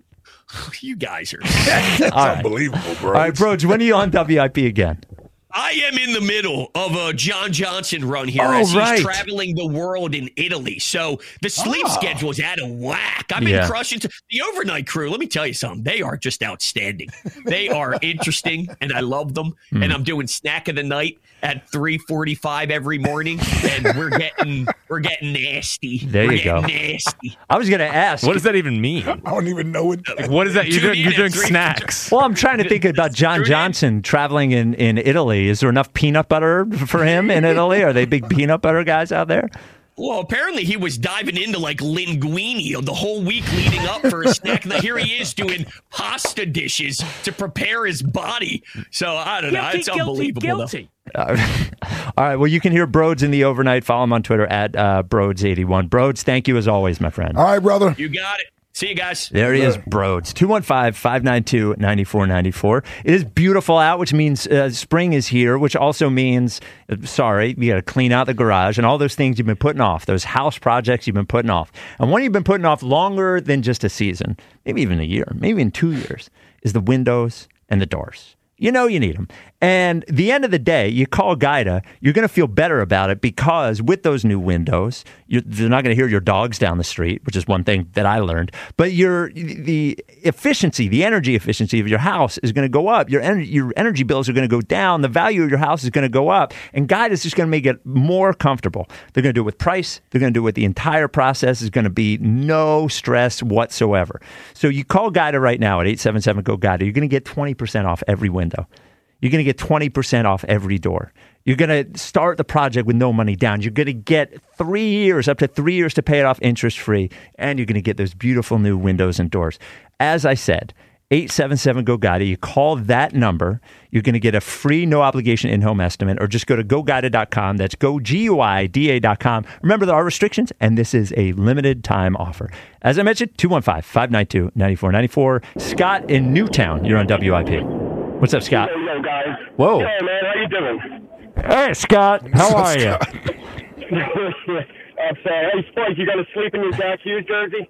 You guys are. That's All right. unbelievable, bro. All right, Broge, when are you on W I P again? I am in the middle of a John Johnson run here Oh, as he's right. traveling the world in Italy. So the sleep Oh. schedule is out of whack. I've been Yeah. crushing t- the overnight crew. Let me tell you something. They are just outstanding. They are interesting, and I love them. Hmm. And I'm doing snack of the night at three forty-five every morning, and we're getting we're getting nasty. There we're you go. getting Nasty. I was going to ask. What does that even mean? I don't even know what. Like, what is that? You're Tune doing, in you're at doing three- snacks. Well, I'm trying to think about John Tune in. Johnson traveling in, in Italy. Is there enough peanut butter for him in Italy? Are they big peanut butter guys out there? Well, apparently he was diving into like linguine the whole week leading up for a snack. And here he is doing pasta dishes to prepare his body. So I don't know. It's unbelievable. Though. Uh, all right. Well, you can hear Broads in the overnight. Follow him on Twitter at uh, Broads eighty-one. Broads, thank you as always, my friend. All right, brother. You got it. See you guys. There he is, Broads. two one five, five nine two, nine four nine four. It is beautiful out, which means uh, spring is here, which also means, uh, sorry, you got to clean out the garage and all those things you've been putting off, those house projects you've been putting off. And one you've been putting off longer than just a season, maybe even a year, maybe even two years, is the windows and the doors. You know you need them. And the end of the day, you call Guida, you're going to feel better about it because with those new windows, you're, they're not going to hear your dogs down the street, which is one thing that I learned. But your the efficiency, the energy efficiency of your house is going to go up. Your energy, your energy bills are going to go down. The value of your house is going to go up. And Guida is just going to make it more comfortable. They're going to do it with price. They're going to do it with the entire process. Is going to be no stress whatsoever. So you call Guida right now at eight seven seven, G O, Guida. You're going to get twenty percent off every window. You're going to get twenty percent off every door. You're going to start the project with no money down. You're going to get three years, up to three years to pay it off interest-free, and you're going to get those beautiful new windows and doors. As I said, eight seven seven, G O, Guida. You call that number. You're going to get a free, no-obligation in-home estimate, or just go to go guida dot com. That's go, G U I D A dot com. Remember, there are restrictions, and this is a limited-time offer. As I mentioned, two one five, five nine two, nine four nine four. Scott in Newtown, you're on W I P. What's up, Scott? Yo, yo, guys. Whoa. Yo, man, how you doing? Hey, Scott. How are you? I'm sorry. Hey, Spike, you gonna sleep in your Jack Hughes jersey?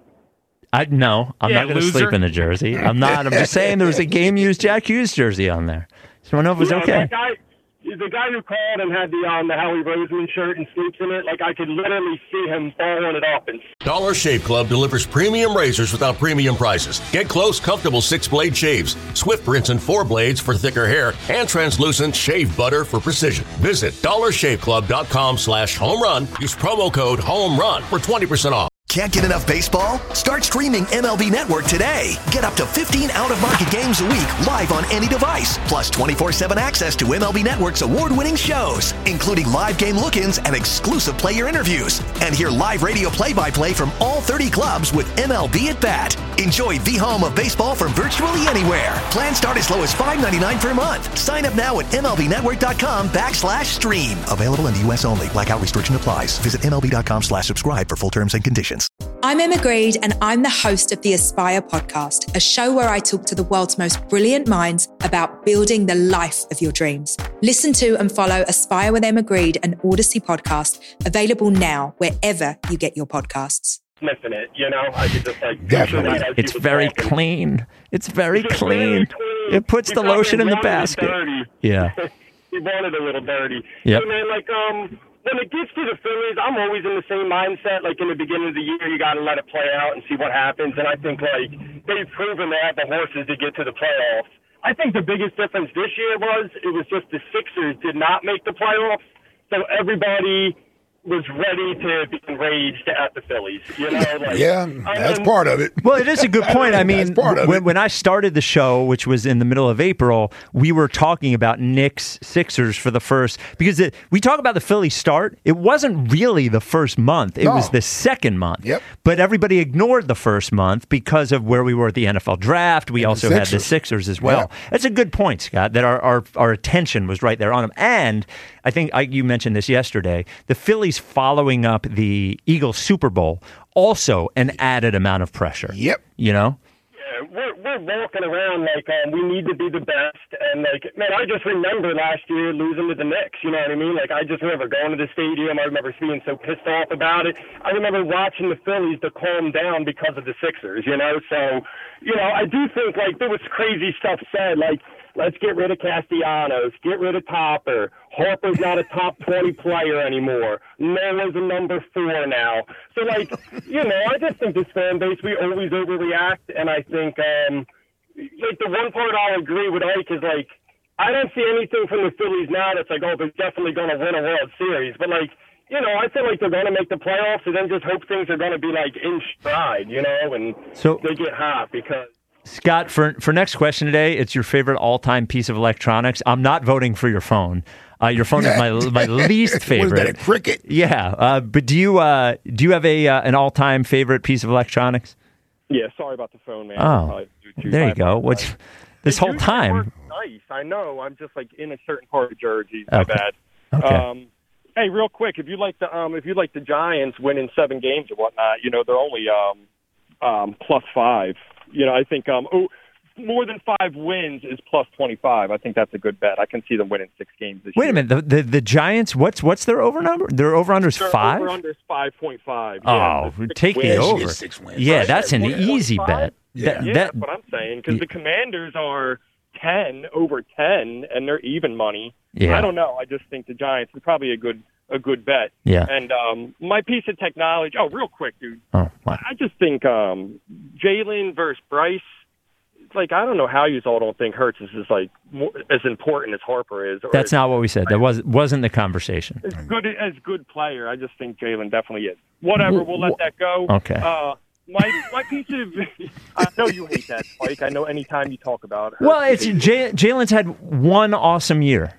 I no, I'm Yeah, not going to loser. sleep in the jersey. I'm not. I'm just saying there was a game used Jack Hughes jersey on there. Just want to know if it was You know, okay. that guy, the guy who called and had the um the Howie Roseman shirt and sleeps in it, like I could literally see him balling it up. And Dollar Shave Club delivers premium razors without premium prices. Get close, comfortable six-blade shaves, swift rinse and four blades for thicker hair, and translucent shave butter for precision. Visit dollar shave club dot com slash home run. Use promo code HOMERUN for twenty percent off. Can't get enough baseball? Start streaming M L B Network today. Get up to fifteen out-of-market games a week live on any device. Plus twenty-four seven access to M L B Network's award-winning shows, including live game look-ins and exclusive player interviews. And hear live radio play-by-play from all thirty clubs with M L B at Bat. Enjoy the home of baseball from virtually anywhere. Plans start as low as five ninety-nine per month. Sign up now at MLBnetwork.com backslash stream. Available in the U S only. Blackout restriction applies. Visit MLB.com slash subscribe for full terms and conditions. I'm Emma Greed, and I'm the host of the Aspire podcast, a show where I talk to the world's most brilliant minds about building the life of your dreams. Listen to and follow Aspire with Emma Greed, an Odyssey podcast, available now wherever you get your podcasts. sniffing it, you know, I could just like Definitely. picture that as It's he was very talking. clean. It's very It's just clean. really clean. It puts He the got lotion it in the wanted it basket. dirty. Yeah. He wanted a little dirty. Yep. Hey, man, like um. When it gets to the Phillies, I'm always in the same mindset. Like in the beginning of the year, you got to let it play out and see what happens. And I think like they've proven they have the horses to get to the playoffs. I think the biggest difference this year was it was just the Sixers did not make the playoffs, so everybody was ready to be enraged at the Phillies. You know, like, Yeah, that's part of it. Well, it is a good point. I mean, part of when, it. when I started the show, which was in the middle of April, we were talking about Knicks Sixers for the first, because it, we talk about the Philly start. It wasn't really the first month. It No. was the second month. Yep. But everybody ignored the first month because of where we were at the N F L draft. We also had the Sixers. Sixers as well. Yeah. That's a good point, Scott, that our, our, our attention was right there on them. And I think I, you mentioned this yesterday, the Phillies following up the Eagles Super Bowl, also an added amount of pressure. Yep. You know? Yeah, we're we're walking around like um, we need to be the best, and like man, I just remember last year losing to the Knicks. You know what I mean? Like I just remember going to the stadium. I remember being so pissed off about it. I remember watching the Phillies to calm down because of the Sixers. You know, so you know I do think like there was crazy stuff said like. Let's get rid of Castellanos. Get rid of Topper. Harper's not a top twenty player anymore. Noah's a number four now. So, like, you know, I just think this fan base, we always overreact. And I think, um, like, the one part I'll agree with Ike is, like, I don't see anything from the Phillies now that's like, oh, they're definitely going to win a World Series. But, like, you know, I feel like they're going to make the playoffs and then just hope things are going to be, like, in stride, you know, and So- they get hot because... Scott, for for next question today, it's your favorite all-time piece of electronics. I'm not voting for your phone. Uh, your phone is my my least favorite. What is that, a Cricket? Yeah, uh, but do you uh, do you have a uh, an all-time favorite piece of electronics? Yeah, sorry about the phone, man. Oh, Probably Bluetooth. there I you go. What's this The whole Bluetooth time? works Nice, I know. I'm just like in a certain part of Jersey. My Okay. bad. Okay. Um, hey, real quick, if you like the um, if you like the Giants winning seven games or whatnot, you know they're only um, um, plus five. You know, I think um, oh, more than five wins is plus twenty-five. I think that's a good bet. I can see them winning six games this Wait year. a minute. The, the the Giants. What's what's their over number? Their over under is Their five. Over-under is five point five. Oh, take the over. Yeah, that's an easy bet. Yeah, That- yeah that- that's what I'm saying. Because the Commanders are ten over ten, and they're even money. Yeah. I don't know. I just think the Giants are probably a good a good bet. Yeah. And um, my piece of technology. Oh, real quick, dude. Oh, wow. I just think um, Jalen versus Bryce. It's like I don't know how you all don't think Hurts is as like more, as important as Harper is. Or That's as, not what we said. That was wasn't the conversation. as good as good player. I just think Jalen definitely is. Whatever. We'll let that go. Okay. Uh, my my piece of I know you hate that, Spike. I know anytime you talk about Hurts, Well, you it's hate it. J- Jalen's had one awesome year.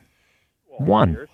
One.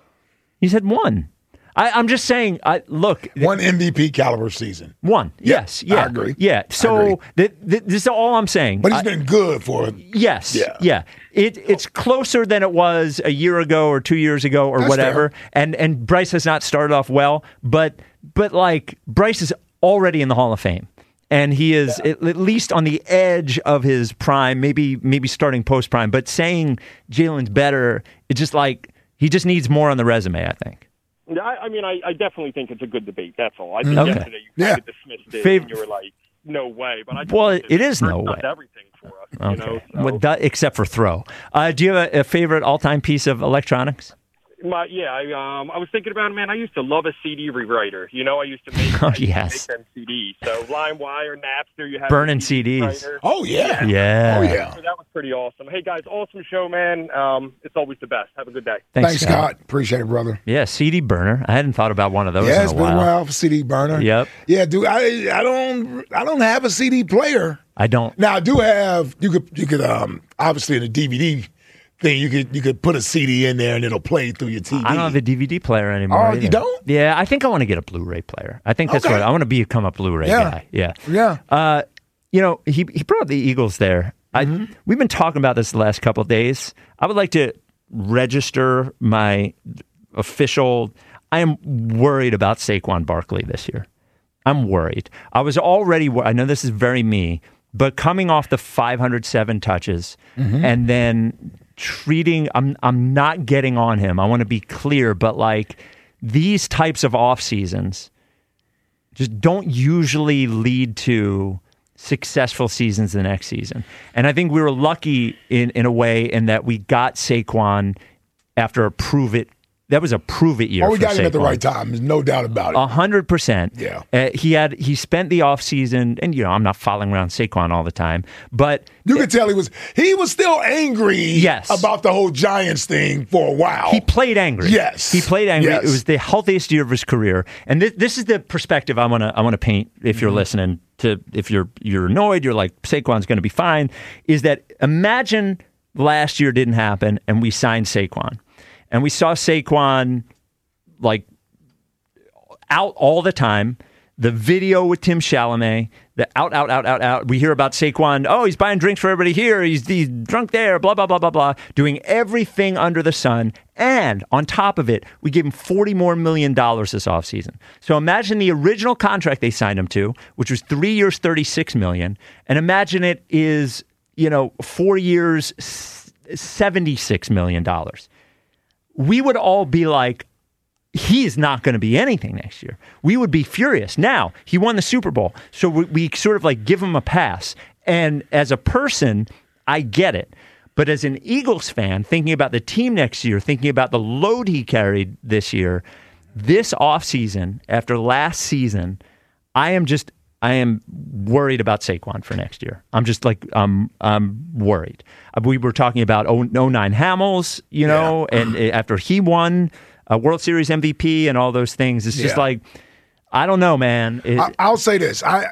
He's had one. I, I'm just saying. I look one M V P caliber season. One. Yeah, yes. Yeah. I agree. Yeah. So th- th- this is all I'm saying. But he's I- been good for Yes. Yeah. Yeah. It it's closer than it was a year ago or two years ago or That's whatever. And and Bryce has not started off well, but but like Bryce is already in the Hall of Fame. And he is yeah. at, at least on the edge of his prime, maybe maybe starting post prime. But saying Jalen's better, it's just like he just needs more on the resume, I think. I, I mean, I, I definitely think it's a good debate. That's all. I think okay. yesterday you kind of yeah. dismissed it, Fav- and you were like, "No way." But I just well, it, it is no way. Everything for us, okay. you know. So. Well, that, except for throw. Uh, do you have a, a favorite all-time piece of electronics? My, yeah, I um I was thinking about it, man. I used to love a C D rewriter. You know, I used to make, oh, I used yes. to make them C Ds. So LimeWire, Napster, you had burning C Ds. Oh yeah, yeah, oh yeah. So that was pretty awesome. Hey guys, awesome show, man. Um, it's always the best. Have a good day. Thanks, Thanks Scott. Scott. Appreciate it, brother. Yeah, C D burner. I hadn't thought about one of those. Yeah, in it's a been while. a while for C D burner. Yep. Yeah, dude. I I don't I don't have a C D player. I don't. Now I do have. You could you could um obviously in a D V D. Thing you could you could put a C D in there and it'll play through your T V. I don't have a D V D player anymore. Oh, either. you don't? Yeah, I think I want to get a Blu-ray player. I think that's okay. what I want to become a Blu-ray yeah. guy. Yeah, yeah. Uh, you know, he he brought up the Eagles there. Mm-hmm. I we've been talking about this the last couple of days. I would like to register my official. I am worried about Saquon Barkley this year. I'm worried. I was already. I know this is very me, but coming off the five hundred seven touches mm-hmm. and then. Treating, I'm I'm not getting on him. I want to be clear, but like these types of off seasons just don't usually lead to successful seasons the next season. And I think we were lucky in, in a way in that we got Saquon after a prove it. That was a prove it year. Oh, we for got him Saquon. at the right time. There's no doubt about it. A hundred percent. Yeah. Uh, he had he spent the offseason, and you know I'm not following around Saquon all the time, but you could tell he was he was still angry. Yes. About the whole Giants thing for a while. He played angry. Yes. He played angry. Yes. It was the healthiest year of his career, and this, this is the perspective I want to I want to paint. If you're mm-hmm. listening to, if you're you're annoyed, you're like Saquon's going to be fine. Is that imagine last year didn't happen, and we signed Saquon, and we saw Saquon. Like out all the time, the video with Tim Chalamet, the out, out, out, out, out. We hear about Saquon. Oh, he's buying drinks for everybody here. He's, he's drunk there. Blah blah blah blah blah. Doing everything under the sun, and on top of it, we gave him forty more million dollars this offseason. So imagine the original contract they signed him to, which was three years, thirty-six million, and imagine it is you know four years, seventy-six million dollars. We would all be like. He's not going to be anything next year. We would be furious. Now, he won the Super Bowl, so we, we sort of like give him a pass. And as a person, I get it. But as an Eagles fan, thinking about the team next year, thinking about the load he carried this year, this offseason, after last season, I am just, I am worried about Saquon for next year. I'm just like, um, I'm worried. We were talking about oh nine Hamels, you know, yeah. and after he won a World Series M V P and all those things. It's just yeah. like, I don't know, man. It, I, I'll say this. I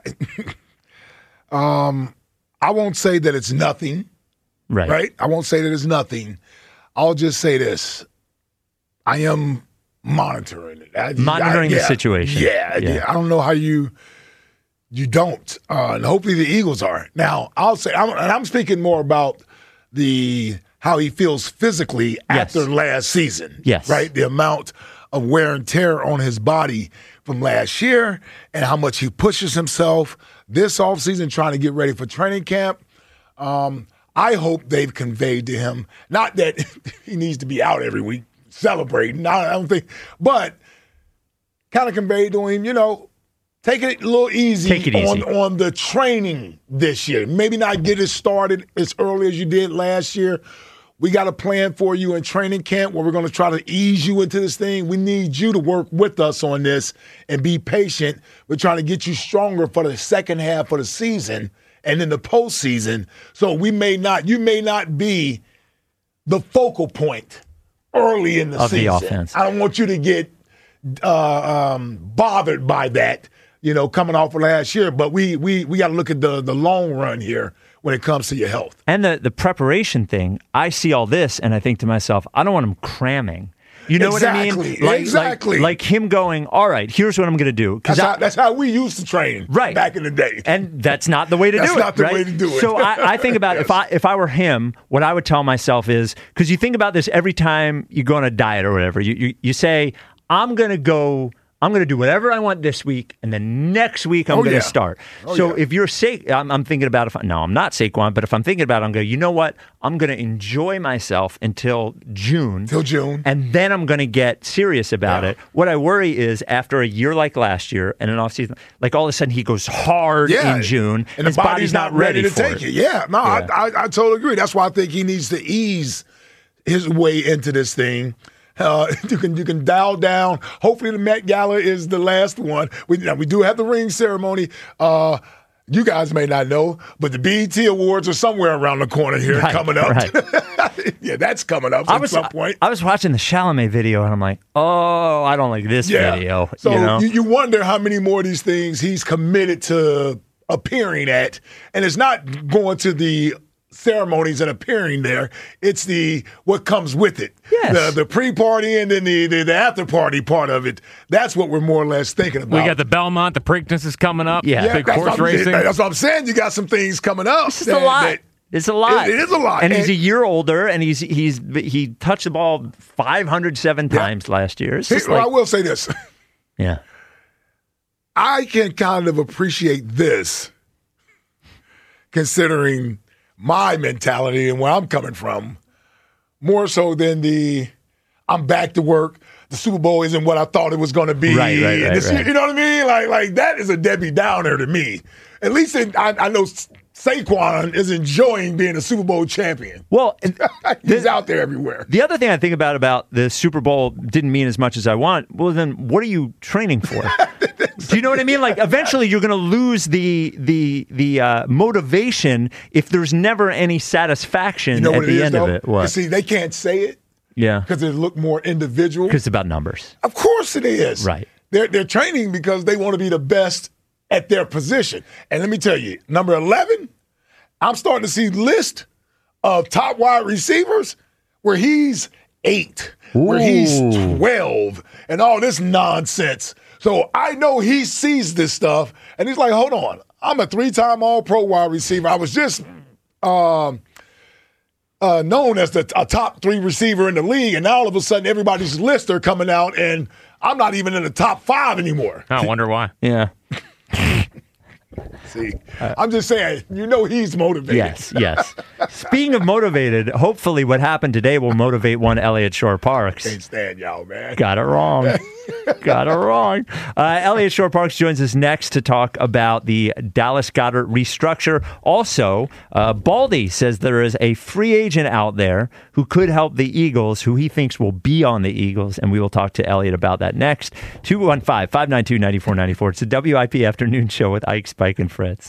um, I won't say that it's nothing. Right. Right? I won't say that it's nothing. I'll just say this. I am monitoring it. I, monitoring I, yeah, the situation. Yeah, yeah. I don't know how you you don't. Uh, and hopefully the Eagles are. Now, I'll say, I'm, and I'm speaking more about the how he feels physically yes. after last season. Yes. Right? The amount of wear and tear on his body from last year and how much he pushes himself this offseason trying to get ready for training camp. Um, I hope they've conveyed to him, not that he needs to be out every week celebrating, I don't think, but kind of conveyed to him, you know, take it a little easy, Take it on, easy. on the training this year. Maybe not get it started as early as you did last year. We got a plan for you in training camp where we're going to try to ease you into this thing. We need you to work with us on this and be patient. We're trying to get you stronger for the second half of the season and in the postseason. So we may not, you may not be the focal point early in the of season. The offense. I don't want you to get uh, um, bothered by that, you know, coming off of last year. But we we we got to look at the the long run here when it comes to your health. And the, the preparation thing, I see all this and I think to myself, I don't want him cramming. You know exactly, what I mean? Like, exactly. Like, like him going, all right, here's what I'm going to do. That's, I, how, that's how we used to train right. back in the day. And that's not the way to that's do it. That's not the right? way to do it. So I, I think about yes. if I if I were him, what I would tell myself is, because you think about this every time you go on a diet or whatever, you, you, you say, I'm going to go I'm going to do whatever I want this week, and then next week I'm Oh, going to yeah. start. Oh, so yeah. if you're Sa- I'm, I'm thinking about if I, no, I'm not Saquon, but if I'm thinking about it, I'm going, you know what? I'm going to enjoy myself until June. Till June. And then I'm going to get serious about Yeah. it. What I worry is after a year like last year and an offseason, like all of a sudden he goes hard Yeah. in June, and his the body's, not ready, to for take it. Yeah, no, Yeah. I, I, I totally agree. That's why I think he needs to ease his way into this thing. Uh, you can you can dial down. Hopefully, the Met Gala is the last one. We now, we do have the ring ceremony. Uh, you guys may not know, but the B E T Awards are somewhere around the corner here, Right, coming up. right. Yeah, that's coming up I at was, some point. I was watching the Chalamet video and I'm like, oh, I don't like this Yeah. video. So you know? you, you wonder how many more of these things he's committed to appearing at, and it's not going to the ceremonies and appearing there. It's the what comes with it. Yes. The the pre-party and then the, the, the after-party part of it. That's what we're more or less thinking about. We got the Belmont, the Preakness is coming up. Yeah. Big that's horse what I'm- racing. That's what I'm saying. You got some things coming up. It's just a lot. It's a lot. It, it is a lot. And he's a year older, and he's he's he touched the ball five hundred seven times last year. It's just Well, like, I will say this. yeah. I can kind of appreciate this, considering my mentality and where I'm coming from, more so than the I'm back to work. The Super Bowl isn't what I thought it was going to be. Right, right, right, This- right. You know what I mean? Like, like that is a Debbie Downer to me. At least it, I, I know Saquon is enjoying being a Super Bowl champion. Well, he's out there everywhere. The other thing I think about about the Super Bowl didn't mean as much as I want. Well, then what are you training for? Do you know what I mean? Like, eventually you're going to lose the the the uh, motivation if there's never any satisfaction You know at what the it is, end though? of it. You What? see, they can't say it Yeah, because it look more individual. because it's about numbers. Of course it is. Right. They're they're training because they want to be the best at their position. And let me tell you, number eleven, I'm starting to see list of top wide receivers where he's eight, where he's Ooh. twelve, and all this nonsense. So I know he sees this stuff, and he's like, hold on, I'm a three-time All-Pro wide receiver. I was just um, uh, known as the a top three receiver in the league, and now all of a sudden everybody's lists are coming out, and I'm not even in the top five anymore. I wonder why. Yeah. See, I'm just saying, you know he's motivated. Yes, yes. Speaking of motivated, hopefully what happened today will motivate one Elliott Shore Parks. Can't stand y'all, man. Got it wrong. Got it wrong. Uh, Elliott Shore Parks joins us next to talk about the Dallas Goedert restructure. Also, uh, Baldy says there is a free agent out there who could help the Eagles, who he thinks will be on the Eagles, and we will talk to Elliott about that next. two one five, five nine two, nine four nine four. It's the W I P Afternoon Show with Ike, Spike, and Fritz.